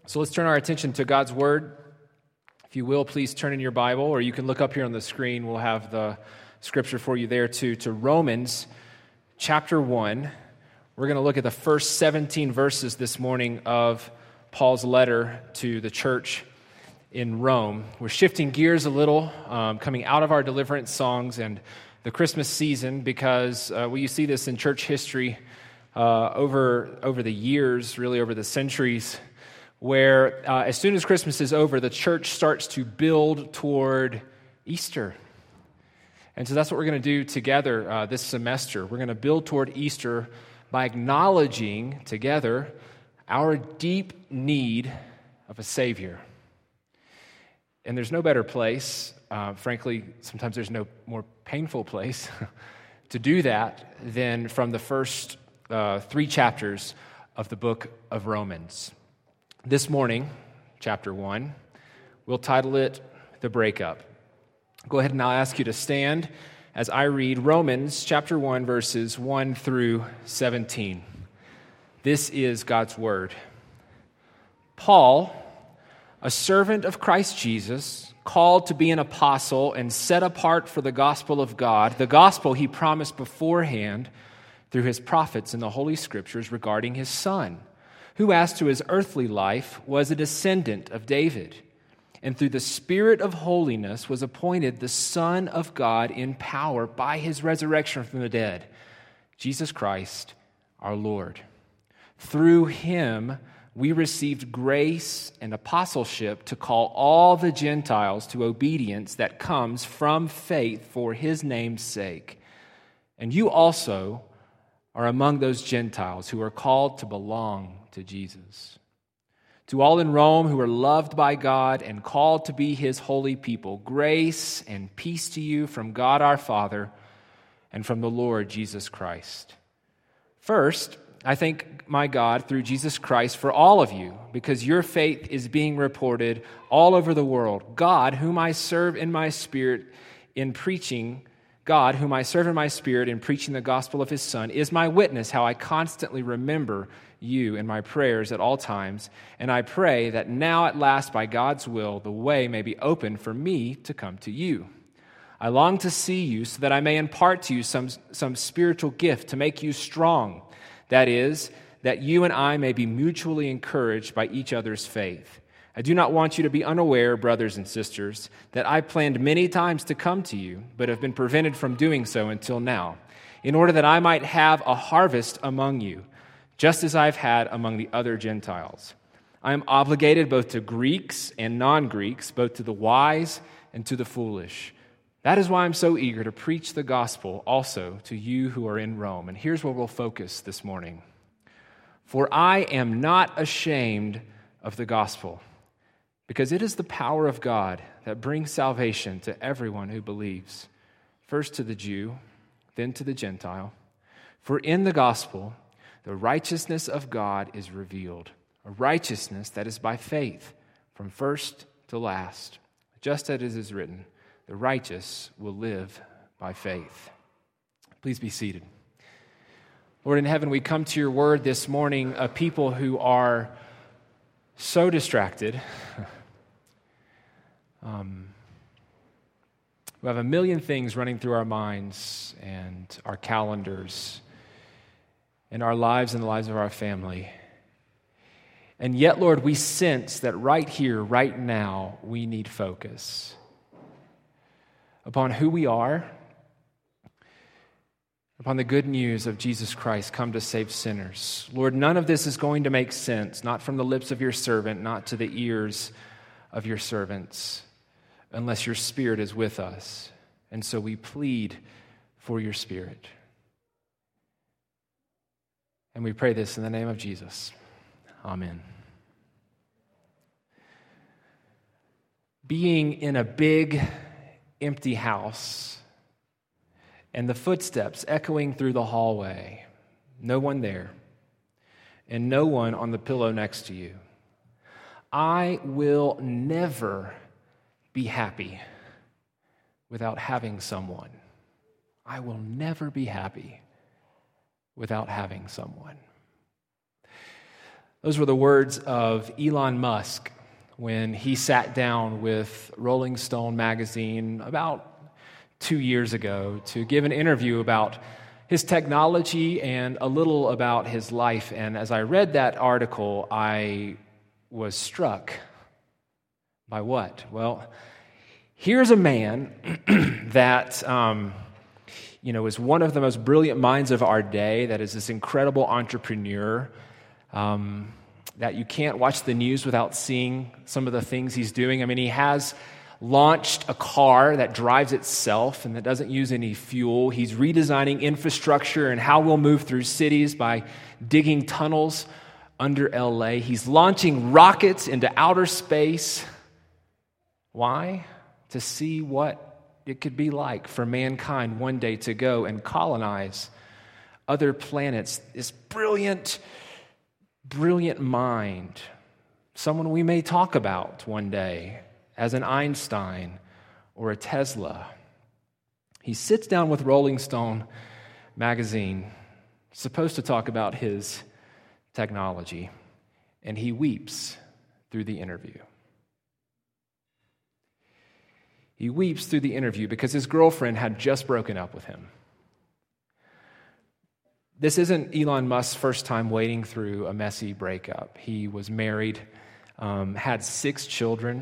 So let's turn our attention to God's Word. If you will, please turn in your Bible, or you can look up here on the screen. We'll have the scripture for you there too, to Romans chapter 1. We're going to look at the first 17 verses this morning of Paul's letter to the church in Rome. We're shifting gears a little, coming out of our deliverance songs and the Christmas season, because you see this in church history over the years, really over the centuries, where as soon as Christmas is over, the church starts to build toward Easter. And so that's what we're going to do together this semester. We're going to build toward Easter by acknowledging together our deep need of a Savior. And there's no better place, frankly, sometimes there's no more painful place to do that than from the first 3 chapters of the book of Romans. This morning, chapter 1, we'll title it The Breakup. Go ahead and I'll ask you to stand as I read Romans chapter 1, verses 1 through 17. This is God's Word. Paul, a servant of Christ Jesus, called to be an apostle and set apart for the gospel of God, the gospel he promised beforehand through his prophets in the Holy Scriptures regarding his Son, who as to his earthly life was a descendant of David, and through the Spirit of holiness was appointed the Son of God in power by his resurrection from the dead, Jesus Christ our Lord. Through him we received grace and apostleship to call all the Gentiles to obedience that comes from faith for his name's sake. And you also are among those Gentiles who are called to belong to Jesus. To all in Rome who are loved by God and called to be his holy people, grace and peace to you from God our Father and from the Lord Jesus Christ. First, I thank my God through Jesus Christ for all of you, because your faith is being reported all over the world. God, whom I serve in my spirit in preaching the gospel of his Son, is my witness how I constantly remember you in my prayers at all times, and I pray that now at last by God's will the way may be open for me to come to you. I long to see you so that I may impart to you some spiritual gift to make you strong, that is, that you and I may be mutually encouraged by each other's faith. I do not want you to be unaware, brothers and sisters, that I planned many times to come to you, but have been prevented from doing so until now, in order that I might have a harvest among you, just as I've had among the other Gentiles. I am obligated both to Greeks and non-Greeks, both to the wise and to the foolish. That is why I'm so eager to preach the gospel also to you who are in Rome. And here's where we'll focus this morning. For I am not ashamed of the gospel, because it is the power of God that brings salvation to everyone who believes, first to the Jew, then to the Gentile. For in the gospel, the righteousness of God is revealed, a righteousness that is by faith, from first to last. Just as it is written, the righteous will live by faith. Please be seated. Lord in heaven, we come to your word this morning, a people who are so distracted, we have a million things running through our minds and our calendars and our lives and the lives of our family. And yet, Lord, we sense that right here, right now, we need focus upon who we are, upon the good news of Jesus Christ come to save sinners. Lord, none of this is going to make sense, not from the lips of your servant, not to the ears of your servants, unless your Spirit is with us. And so we plead for your Spirit. And we pray this in the name of Jesus. Amen. Being in a big, empty house and the footsteps echoing through the hallway, no one there, and no one on the pillow next to you. I will never be happy without having someone. I will never be happy without having someone. Those were the words of Elon Musk when he sat down with Rolling Stone magazine about 2 years ago to give an interview about his technology and a little about his life. And as I read that article, I was struck by what? Well, here's a man that is one of the most brilliant minds of our day, that is this incredible entrepreneur, that you can't watch the news without seeing some of the things he's doing. I mean, he has launched a car that drives itself and that doesn't use any fuel. He's redesigning infrastructure and how we'll move through cities by digging tunnels under LA. He's launching rockets into outer space. Why? To see what it could be like for mankind one day to go and colonize other planets. This brilliant mind, someone we may talk about one day as an Einstein or a Tesla. He sits down with Rolling Stone magazine, supposed to talk about his technology, and he weeps through the interview. He weeps through the interview because his girlfriend had just broken up with him. This isn't Elon Musk's first time wading through a messy breakup. He was married, had 6 children.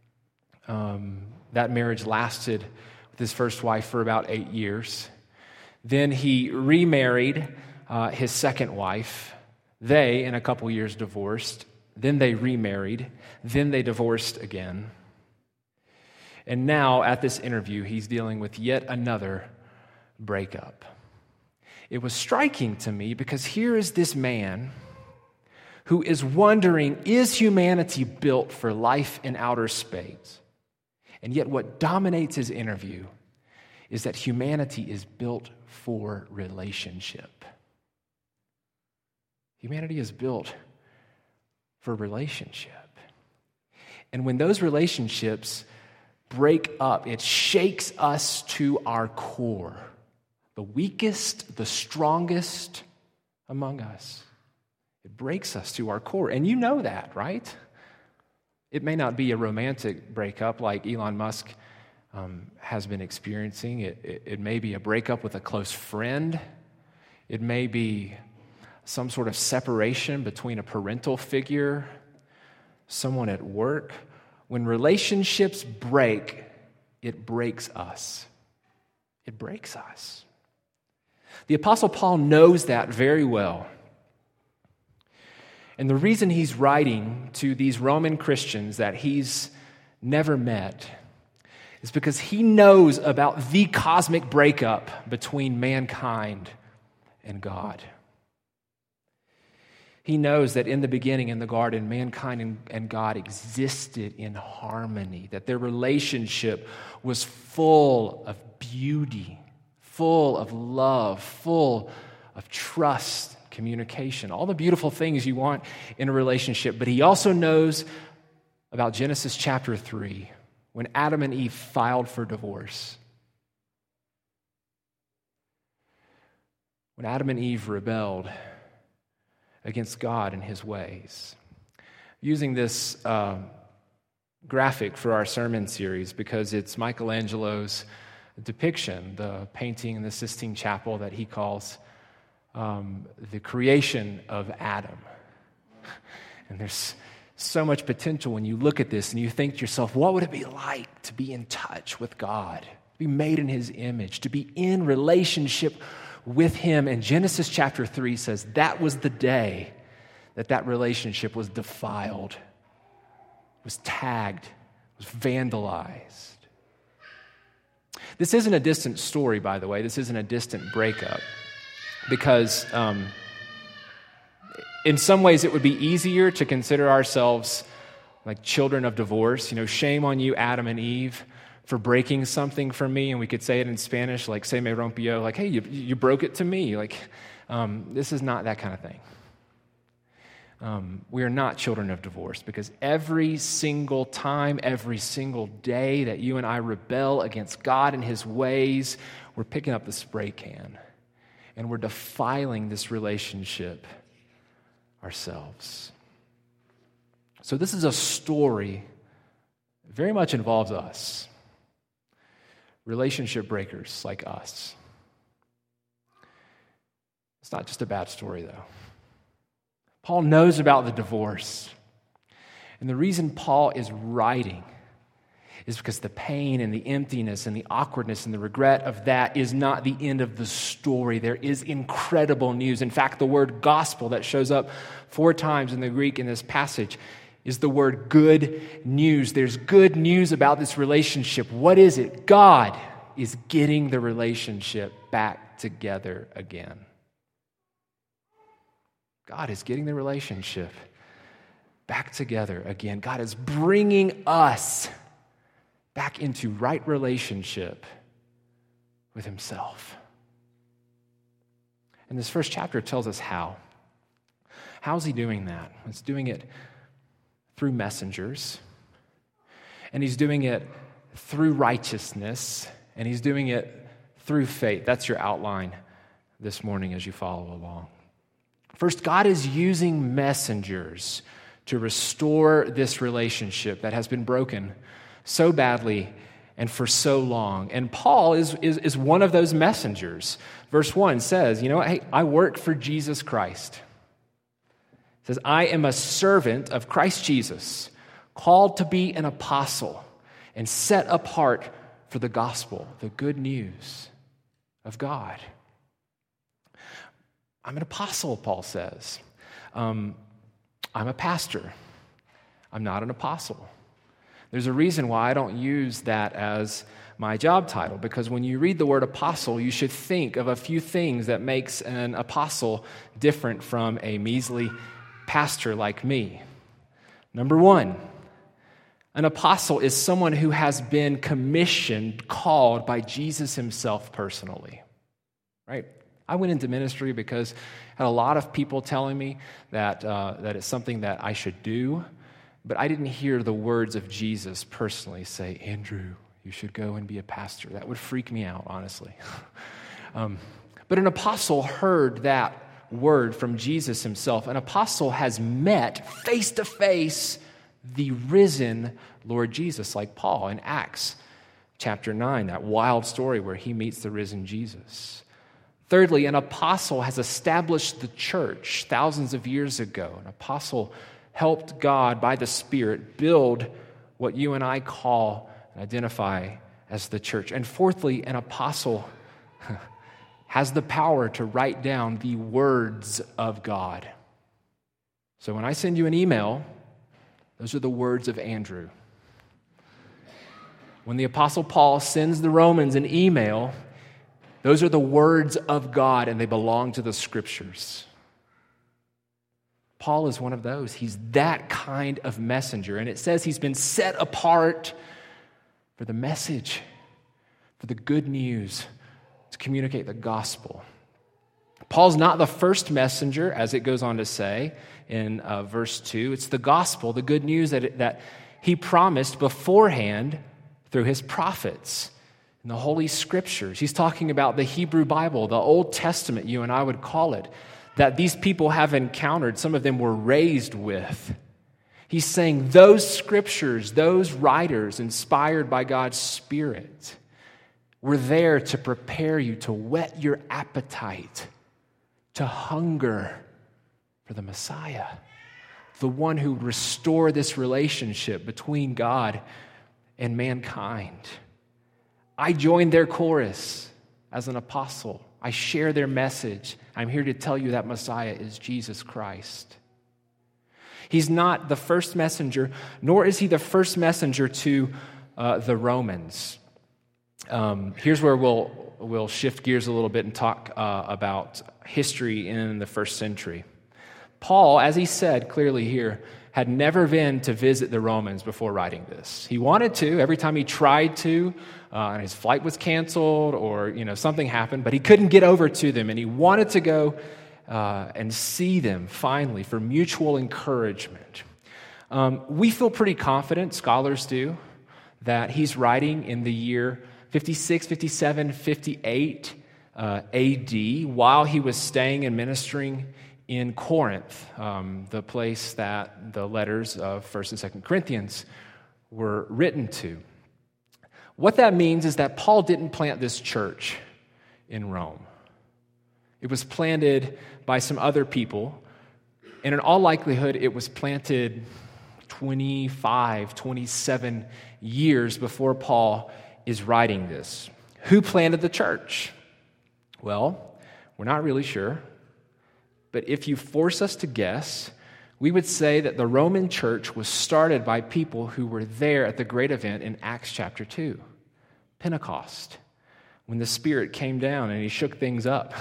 That marriage lasted with his first wife for about 8 years. Then he remarried his second wife. They, in a couple years, divorced. Then they remarried. Then they divorced again. And now, at this interview, he's dealing with yet another breakup. It was striking to me because here is this man who is wondering, is humanity built for life in outer space? And yet what dominates his interview is that humanity is built for relationship. Humanity is built for relationship. And when those relationships break up, it shakes us to our core. The weakest, the strongest among us. It breaks us to our core. And you know that, right? It may not be a romantic breakup like Elon Musk has been experiencing. It may be a breakup with a close friend. It may be some sort of separation between a parental figure, someone at work. When relationships break, it breaks us. It breaks us. The Apostle Paul knows that very well. And the reason he's writing to these Roman Christians that he's never met is because he knows about the cosmic breakup between mankind and God. He knows that in the beginning in the garden, mankind and God existed in harmony, that their relationship was full of beauty, full of love, full of trust, communication, all the beautiful things you want in a relationship. But he also knows about Genesis chapter 3, when Adam and Eve filed for divorce. When Adam and Eve rebelled against God and his ways. Using this graphic for our sermon series because it's Michelangelo's depiction, the painting in the Sistine Chapel that he calls the creation of Adam. And there's so much potential when you look at this and you think to yourself, what would it be like to be in touch with God, to be made in his image, to be in relationship with him? And Genesis chapter 3 says that was the day that relationship was defiled, was tagged, was vandalized. This isn't a distant story, by the way. This isn't a distant breakup. Because in some ways it would be easier to consider ourselves like children of divorce. You know, shame on you, Adam and Eve, for breaking something from me. And we could say it in Spanish, like, se me rompió, like, hey, you broke it to me. Like, this is not that kind of thing. We are not children of divorce because every single time, every single day that you and I rebel against God and his ways, we're picking up the spray can. And we're defiling this relationship ourselves. So this is a story that very much involves us, relationship breakers like us. It's not just a bad story, though. Paul knows about the divorce. And the reason Paul is writing is because the pain and the emptiness and the awkwardness and the regret of that is not the end of the story. There is incredible news. In fact, the word gospel that shows up 4 times in the Greek in this passage is the word good news. There's good news about this relationship. What is it? God is getting the relationship back together again. God is getting the relationship back together again. God is bringing us back into right relationship with himself. And this first chapter tells us how. How's he doing that? He's doing it through messengers, and he's doing it through righteousness, and he's doing it through faith. That's your outline this morning as you follow along. First, God is using messengers to restore this relationship that has been broken so badly and for so long. And Paul is one of those messengers. Verse 1 says, hey, I work for Jesus Christ. It says, I am a servant of Christ Jesus, called to be an apostle and set apart for the gospel, the good news of God. I'm an apostle, Paul says. I'm a pastor. I'm not an apostle. There's a reason why I don't use that as my job title, because when you read the word apostle, you should think of a few things that makes an apostle different from a measly pastor like me. Number 1, an apostle is someone who has been commissioned, called by Jesus himself personally, right? I went into ministry because I had a lot of people telling me that it's something that I should do, but I didn't hear the words of Jesus personally say, Andrew, you should go and be a pastor. That would freak me out, honestly. But an apostle heard that word from Jesus himself. An apostle has met face to face the risen Lord Jesus, like Paul in Acts chapter 9, that wild story where he meets the risen Jesus. Thirdly, an apostle has established the church thousands of years ago. An apostle helped God by the Spirit build what you and I call and identify as the church. And fourthly, an apostle has the power to write down the words of God. So when I send you an email, those are the words of Andrew. When the Apostle Paul sends the Romans an email, those are the words of God, and they belong to the Scriptures. Paul is one of those. He's that kind of messenger. And it says he's been set apart for the message, for the good news, to communicate the gospel. Paul's not the first messenger, as it goes on to say in verse 2. It's the gospel, the good news that he promised beforehand through his prophets in the Holy Scriptures. He's talking about the Hebrew Bible, the Old Testament, you and I would call it, that these people have encountered. Some of them were raised with. He's saying those scriptures, those writers inspired by God's Spirit, were there to prepare you, to whet your appetite, to hunger for the Messiah, the one who would restore this relationship between God and mankind. I joined their chorus as an apostle. I share their message. I'm here to tell you that Messiah is Jesus Christ. He's not the first messenger, nor is he the first messenger to the Romans. Here's where we'll shift gears a little bit and talk about history in the first century. Paul, as he said clearly here, had never been to visit the Romans before writing this. He wanted to. Every time he tried to, and his flight was canceled or something happened, but he couldn't get over to them, and he wanted to go and see them finally for mutual encouragement. We feel pretty confident, scholars do, that he's writing in the year 56, 57, 58 AD while he was staying and ministering in Corinth, the place that the letters of 1st and 2nd Corinthians were written to. What that means is that Paul didn't plant this church in Rome. It was planted by some other people, and in all likelihood, it was planted 25, 27 years before Paul is writing this. Who planted the church? Well, we're not really sure, but if you force us to guess, we would say that the Roman church was started by people who were there at the great event in Acts chapter 2, Pentecost, when the Spirit came down and he shook things up.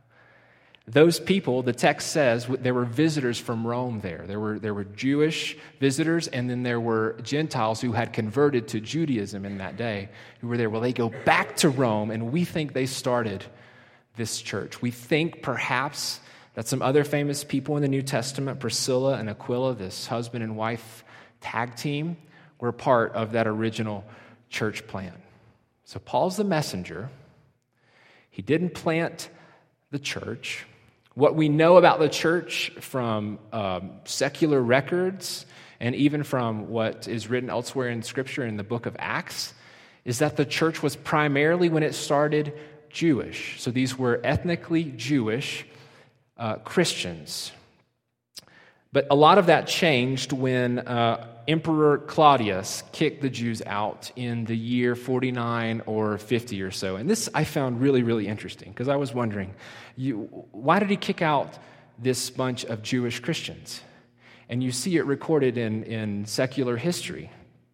Those people, the text says, there were visitors from Rome there. There were Jewish visitors, and then there were Gentiles who had converted to Judaism in that day who were there. Well, they go back to Rome, and we think they started this church. We think perhaps that some other famous people in the New Testament, Priscilla and Aquila, this husband and wife tag team, were part of that original church plan. So Paul's the messenger. He didn't plant the church. What we know about the church from secular records and even from what is written elsewhere in Scripture in the book of Acts is that the church was primarily, when it started, Jewish. So these were ethnically Jewish Christians. But a lot of that changed when Emperor Claudius kicked the Jews out in the year 49 or 50 or so. And this I found really, really interesting because I was wondering, why did he kick out this bunch of Jewish Christians? And you see it recorded in secular history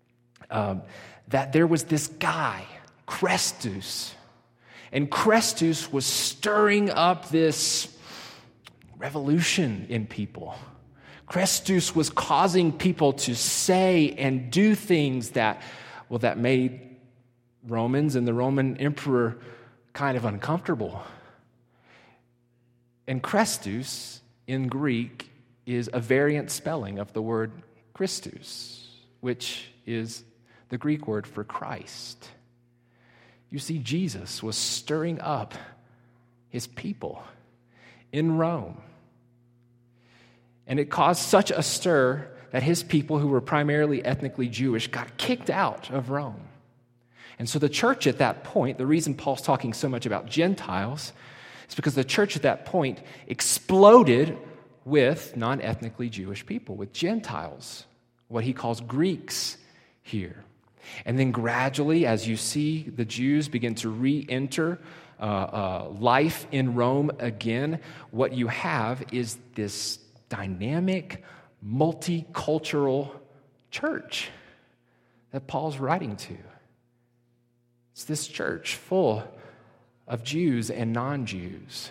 that there was this guy, Chrestus. And Chrestus was stirring up this revolution in people. Chrestus was causing people to say and do things that made Romans and the Roman emperor kind of uncomfortable. And Chrestus in Greek is a variant spelling of the word Christus, which is the Greek word for Christ. You see, Jesus was stirring up his people in Rome. And it caused such a stir that his people, who were primarily ethnically Jewish, got kicked out of Rome. And so the church at that point, the reason Paul's talking so much about Gentiles, is because the church at that point exploded with non-ethnically Jewish people, with Gentiles, what he calls Greeks here. And then gradually, as you see the Jews begin to re-enter life in Rome again, what you have is this dynamic, multicultural church that Paul's writing to. It's this church full of Jews and non-Jews.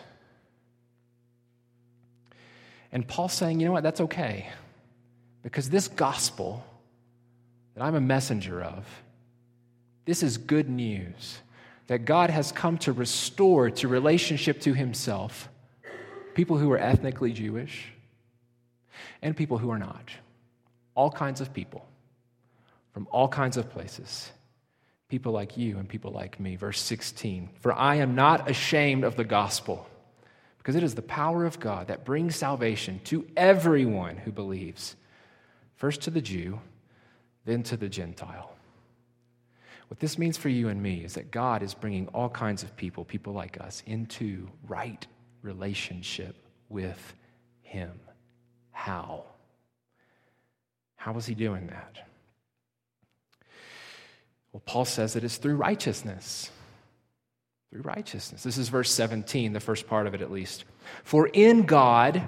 And Paul's saying, you know what, that's okay. Because this gospel that I'm a messenger of, this is good news. That God has come to restore to relationship to himself people who are ethnically Jewish and people who are not. All kinds of people from all kinds of places. People like you and people like me. Verse 16, for I am not ashamed of the gospel, because it is the power of God that brings salvation to everyone who believes, first to the Jew, then to the Gentile. What this means for you and me is that God is bringing all kinds of people like us, into right relationship with him. How? How is he doing that? Well, Paul says that it's through righteousness. Through righteousness. This is verse 17, the first part of it at least. For in the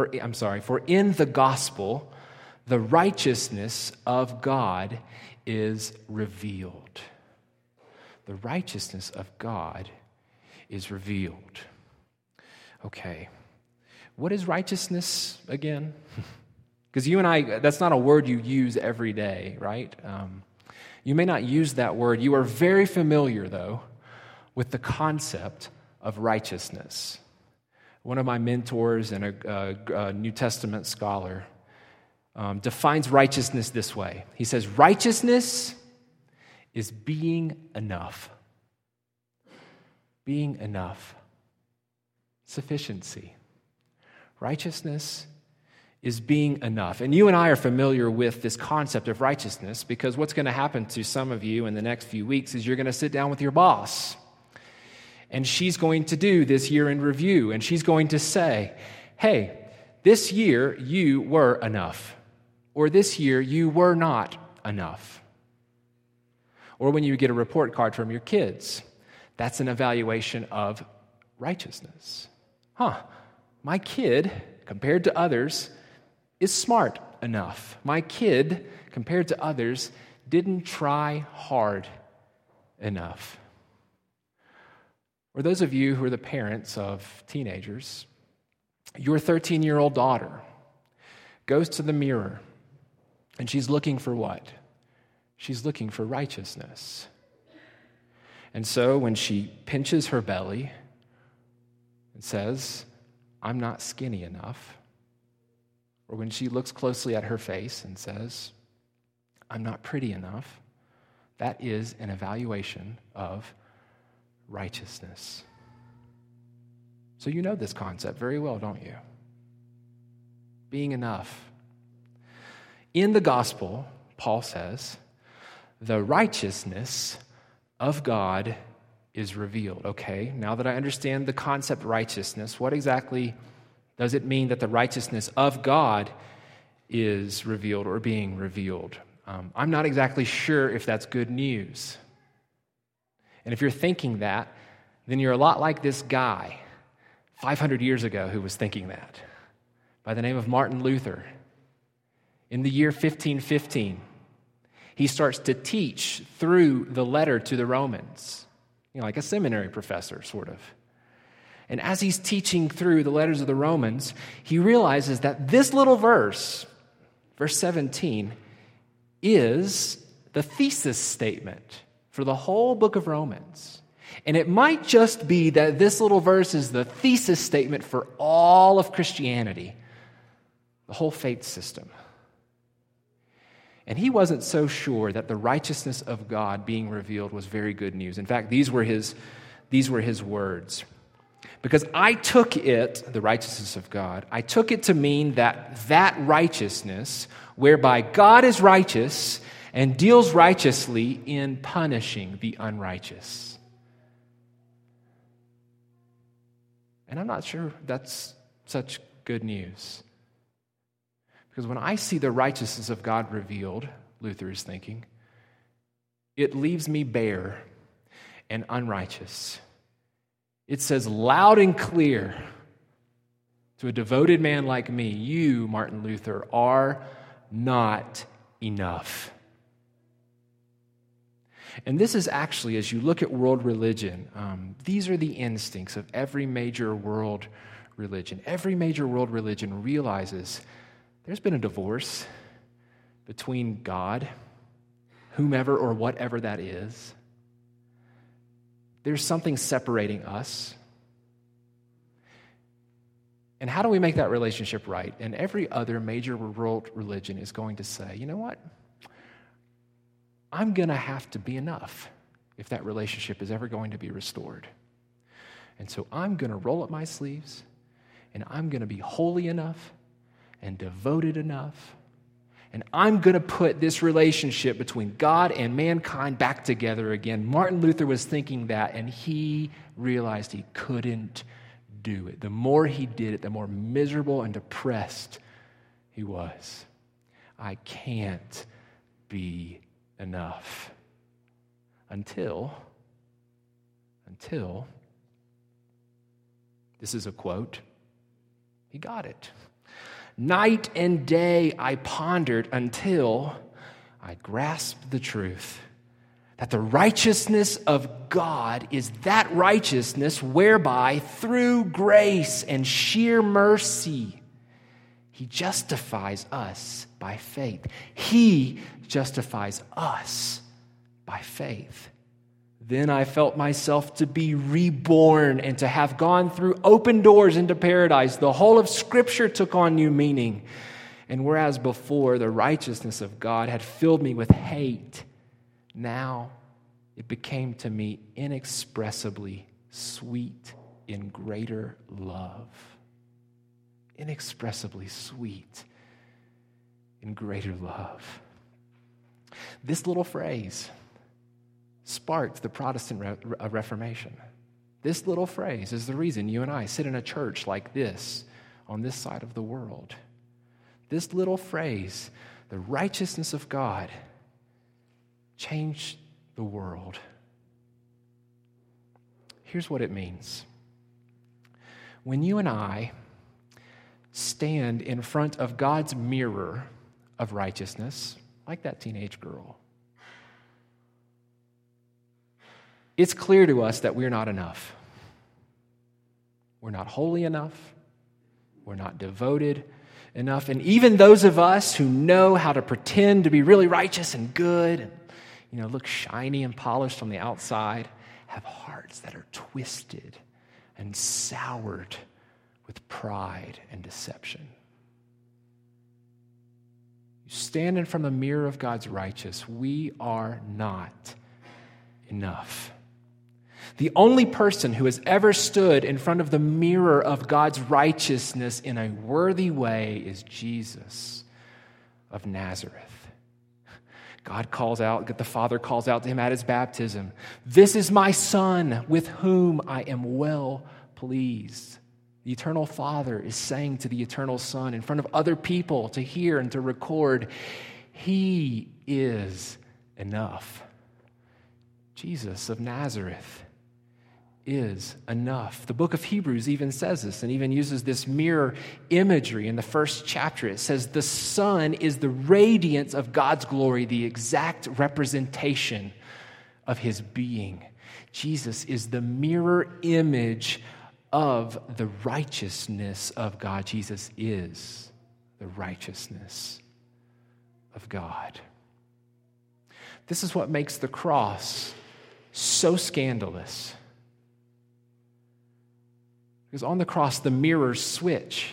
gospel, the righteousness of God is revealed. The righteousness of God is revealed. Okay. What is righteousness again? Because you and I, that's not a word you use every day, right? You may not use that word. You are very familiar, though, with the concept of righteousness. One of my mentors and a New Testament scholar defines righteousness this way. He says, righteousness is being enough. Being enough. Sufficiency. Righteousness is being enough. And you and I are familiar with this concept of righteousness because what's going to happen to some of you in the next few weeks is you're going to sit down with your boss. And she's going to do this year in review. And she's going to say, hey, this year you were enough. Or this year you were not enough. Or when you get a report card from your kids, that's an evaluation of righteousness. My kid, compared to others, is smart enough. My kid, compared to others, didn't try hard enough. Or those of you who are the parents of teenagers, your 13-year-old daughter goes to the mirror, and she's looking for what? She's looking for righteousness. And so when she pinches her belly and says, I'm not skinny enough, or when she looks closely at her face and says, I'm not pretty enough, that is an evaluation of righteousness. So you know this concept very well, don't you? Being enough. In the gospel, Paul says, the righteousness of God is revealed. Okay, now that I understand the concept righteousness, what exactly does it mean that the righteousness of God is revealed or being revealed? I'm not exactly sure if that's good news. And if you're thinking that, then you're a lot like this guy 500 years ago who was thinking that, by the name of Martin Luther. In the year 1515, he starts to teach through the letter to the Romans, like a seminary professor, sort of. And as he's teaching through the letters of the Romans, he realizes that this little verse, verse 17, is the thesis statement for the whole book of Romans. And it might just be that this little verse is the thesis statement for all of Christianity, the whole faith system. And he wasn't so sure that the righteousness of God being revealed was very good news. In fact, these were his words. Because I took it, the righteousness of God, I took it to mean that righteousness, whereby God is righteous and deals righteously in punishing the unrighteous. And I'm not sure that's such good news. Because when I see the righteousness of God revealed, Luther is thinking, it leaves me bare and unrighteous. It says loud and clear to a devoted man like me, you, Martin Luther, are not enough. And this is actually, as you look at world religion, these are the instincts of every major world religion. Every major world religion realizes there's been a divorce between God, whomever or whatever that is. There's something separating us. And how do we make that relationship right? And every other major world religion is going to say, you know what? I'm going to have to be enough if that relationship is ever going to be restored. And so I'm going to roll up my sleeves, and I'm going to be holy enough and devoted enough, and I'm going to put this relationship between God and mankind back together again. Martin Luther was thinking that, and he realized he couldn't do it. The more he did it, the more miserable and depressed he was. I can't be enough. Until, this is a quote, he got it. Night and day I pondered until I grasped the truth that the righteousness of God is that righteousness whereby through grace and sheer mercy He justifies us by faith. He justifies us by faith. Then I felt myself to be reborn and to have gone through open doors into paradise. The whole of Scripture took on new meaning. And whereas before the righteousness of God had filled me with hate, now it became to me inexpressibly sweet in greater love. inexpressibly sweet in greater love. This little phrase sparked the Protestant Reformation. This little phrase is the reason you and I sit in a church like this on this side of the world. This little phrase, the righteousness of God, changed the world. Here's what it means. When you and I stand in front of God's mirror of righteousness, like that teenage girl, it's clear to us that we're not enough. We're not holy enough. We're not devoted enough. And even those of us who know how to pretend to be really righteous and good and, look shiny and polished on the outside, have hearts that are twisted and soured with pride and deception. You stand in front of the mirror of God's righteous. We are not enough. The only person who has ever stood in front of the mirror of God's righteousness in a worthy way is Jesus of Nazareth. The Father calls out to him at his baptism, "This is my Son with whom I am well pleased." The eternal Father is saying to the eternal Son in front of other people to hear and to record, He is enough. Jesus of Nazareth is enough. The book of Hebrews even says this and even uses this mirror imagery in the first chapter. It says the Son is the radiance of God's glory, the exact representation of his being. Jesus is the mirror image of the righteousness of God. Jesus is the righteousness of God. This is what makes the cross so scandalous. Because on the cross, the mirrors switch.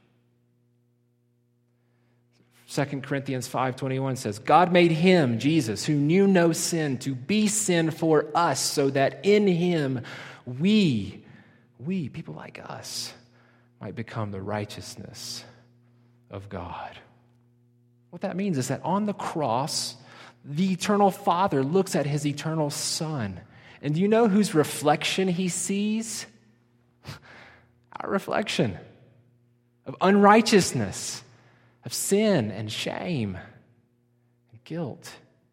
2 Corinthians 5:21 says, God made him, Jesus, who knew no sin, to be sin for us, so that in him we, people like us, might become the righteousness of God. What that means is that on the cross, the eternal Father looks at his eternal Son. And do you know whose reflection he sees? Our reflection of unrighteousness, of sin and shame and guilt.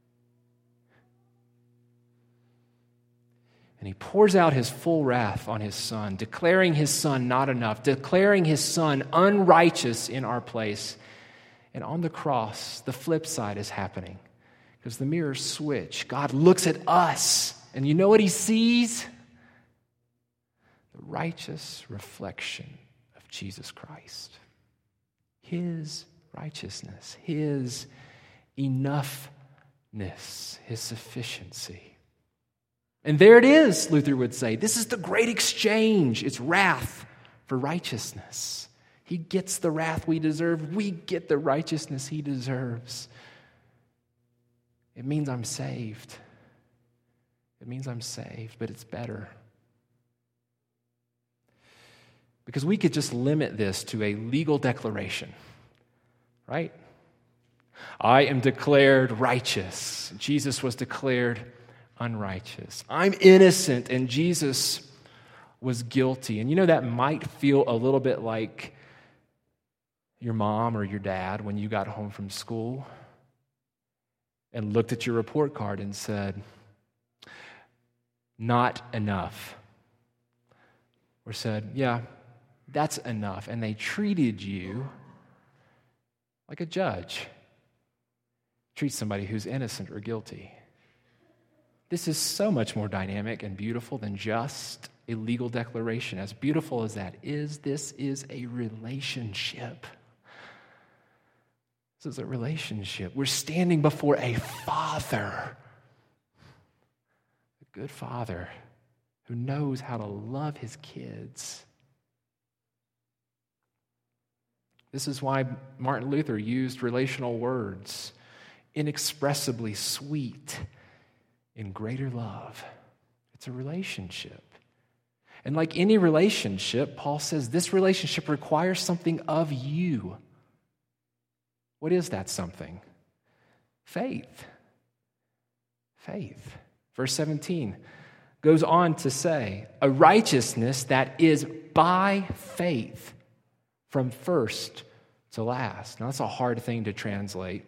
And he pours out his full wrath on his Son, declaring his Son not enough, declaring his Son unrighteous in our place. And on the cross, the flip side is happening. Because the mirrors switch. God looks at us, and you know what he sees? The righteous reflection of Jesus Christ. His righteousness, his enoughness, his sufficiency. And there it is, Luther would say. This is the great exchange. It's wrath for righteousness. He gets the wrath we deserve. We get the righteousness he deserves. It means I'm saved. It means I'm saved, but it's better. Because we could just limit this to a legal declaration, right? I am declared righteous. Jesus was declared unrighteous. I'm innocent, and Jesus was guilty. And that might feel a little bit like your mom or your dad when you got home from school and looked at your report card and said, not enough. Or said, yeah, that's enough. And they treated you like a judge treats somebody who's innocent or guilty. This is so much more dynamic and beautiful than just a legal declaration. As beautiful as that is, this is a relationship. This is a relationship. We're standing before a father, a good father who knows how to love his kids. This is why Martin Luther used relational words, inexpressibly sweet in greater love. It's a relationship. And like any relationship, Paul says this relationship requires something of you. What is that something? Faith. Faith. Verse 17 goes on to say, a righteousness that is by faith from first to last. Now, that's a hard thing to translate.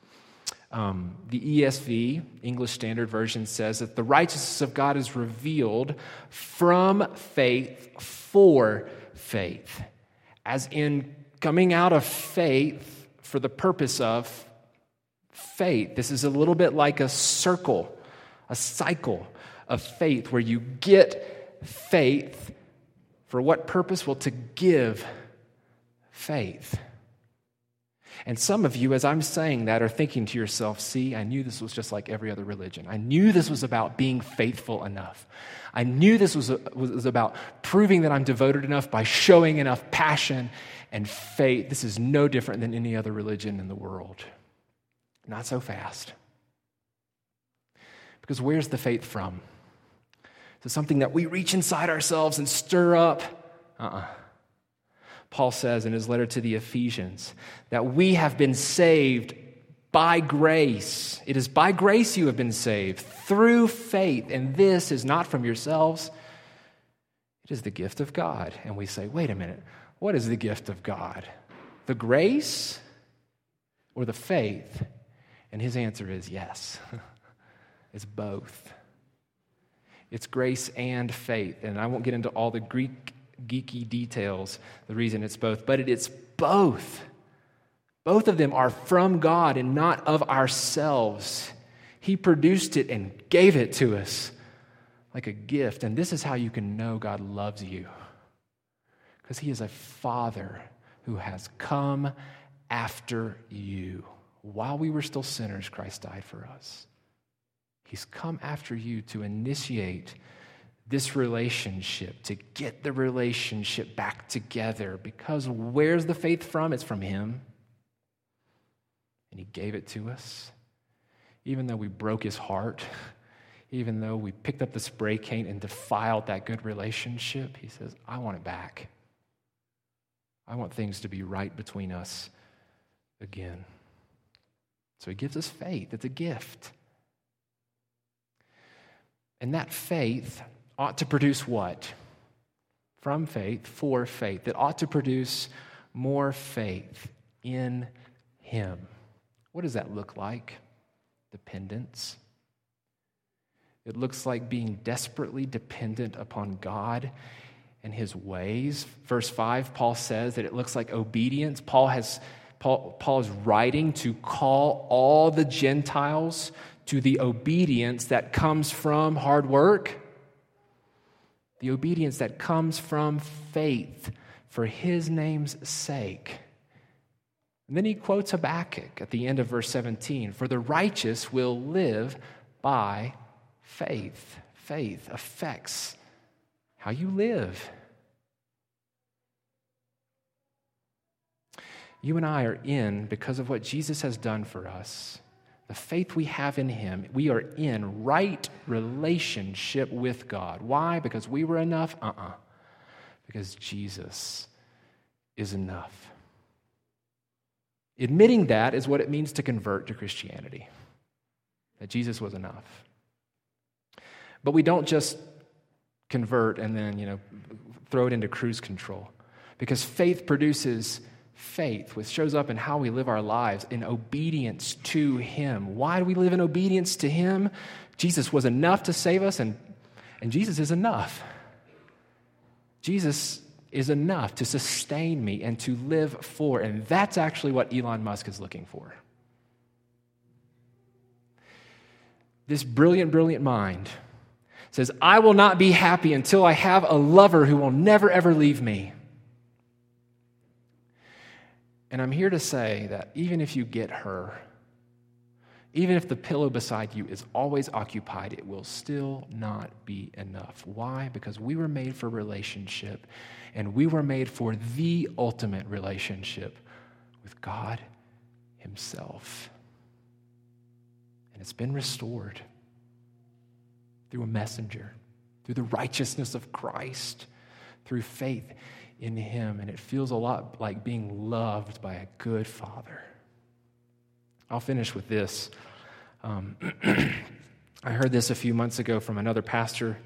The ESV, English Standard Version, says that the righteousness of God is revealed from faith for faith, as in coming out of faith for the purpose of faith. This is a little bit like a cycle of faith, where you get faith for what purpose? Well, to give faith. And some of you, as I'm saying that, are thinking to yourself, see, I knew this was just like every other religion. I knew this was about being faithful enough. I knew this was about proving that I'm devoted enough by showing enough passion and faith. This is no different than any other religion in the world. Not so fast. Because where's the faith from? Is it something that we reach inside ourselves and stir up? Paul says in his letter to the Ephesians that we have been saved by grace. It is by grace you have been saved through faith, and this is not from yourselves. It is the gift of God. And we say, wait a minute, what is the gift of God? The grace or the faith? And his answer is yes. It's both. It's grace and faith. And I won't get into all the Greek geeky details, the reason it's both, but it's both. Both of them are from God and not of ourselves. He produced it and gave it to us like a gift. And this is how you can know God loves you. Because he is a father who has come after you. While we were still sinners, Christ died for us. He's come after you to initiate this relationship, to get the relationship back together. Because where's the faith from? It's from him. And he gave it to us. Even though we broke his heart, even though we picked up the spray can and defiled that good relationship, he says, I want it back. I want things to be right between us again. So he gives us faith. It's a gift. And that faith ought to produce what? From faith, for faith. It ought to produce more faith in him. What does that look like? Dependence. It looks like being desperately dependent upon God and his ways. Verse 5, Paul says that it looks like obedience. Paul is writing to call all the Gentiles to the obedience that comes from hard work. The obedience that comes from faith for his name's sake. And then he quotes Habakkuk at the end of verse 17. For the righteous will live by faith. Faith affects how you live. You and I are in, because of what Jesus has done for us, the faith we have in him, we are in right relationship with God. Why? Because we were enough? Because Jesus is enough. Admitting that is what it means to convert to Christianity. That Jesus was enough. But we don't just convert and then, throw it into cruise control. Because faith produces faith, which shows up in how we live our lives, in obedience to him. Why do we live in obedience to him? Jesus was enough to save us, and Jesus is enough. Jesus is enough to sustain me and to live for, and that's actually what Elon Musk is looking for. This brilliant, brilliant mind says, I will not be happy until I have a lover who will never, ever leave me. And I'm here to say that even if you get her, even if the pillow beside you is always occupied, it will still not be enough. Why? Because we were made for relationship, and we were made for the ultimate relationship with God himself. And it's been restored through a messenger, through the righteousness of Christ, through faith in him. And it feels a lot like being loved by a good Father. I'll finish with this. I heard this a few months ago from another pastor.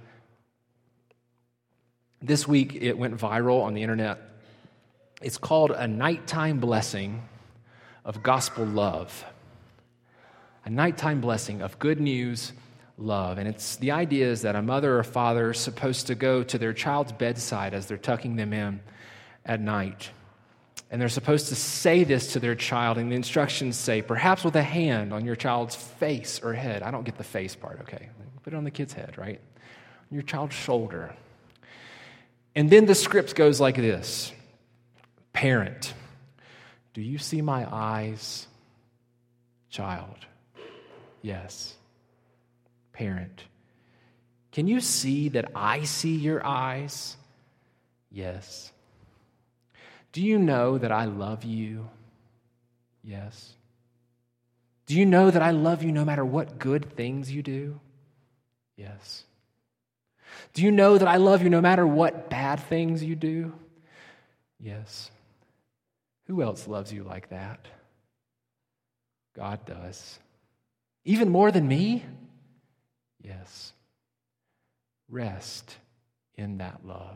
This week it went viral on the internet. It's called A Nighttime Blessing of Gospel Love. A nighttime blessing of good news, love. And it's the idea is that a mother or father is supposed to go to their child's bedside as they're tucking them in at night. And they're supposed to say this to their child, and the instructions say, perhaps with a hand on your child's face or head. I don't get the face part, okay? Put it on the kid's head, right? On your child's shoulder. And then the script goes like this. Parent, do you see my eyes? Child, yes. Parent, can you see that I see your eyes? Yes. Do you know that I love you? Yes. Do you know that I love you no matter what good things you do? Yes. Do you know that I love you no matter what bad things you do? Yes. Who else loves you like that? God does. Even more than me? Yes. Rest in that love.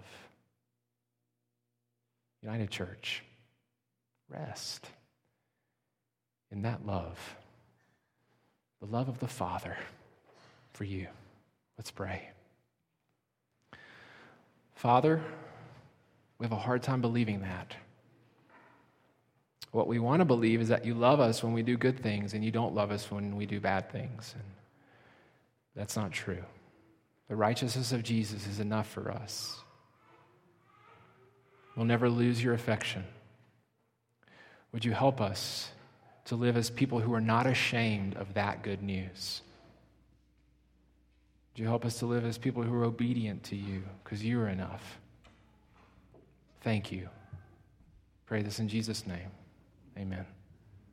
United Church, rest in that love. The love of the Father for you. Let's pray. Father, we have a hard time believing that. What we want to believe is that you love us when we do good things and you don't love us when we do bad things. And that's not true. The righteousness of Jesus is enough for us. We'll never lose your affection. Would you help us to live as people who are not ashamed of that good news? Would you help us to live as people who are obedient to you because you are enough? Thank you. Pray this in Jesus' name. Amen.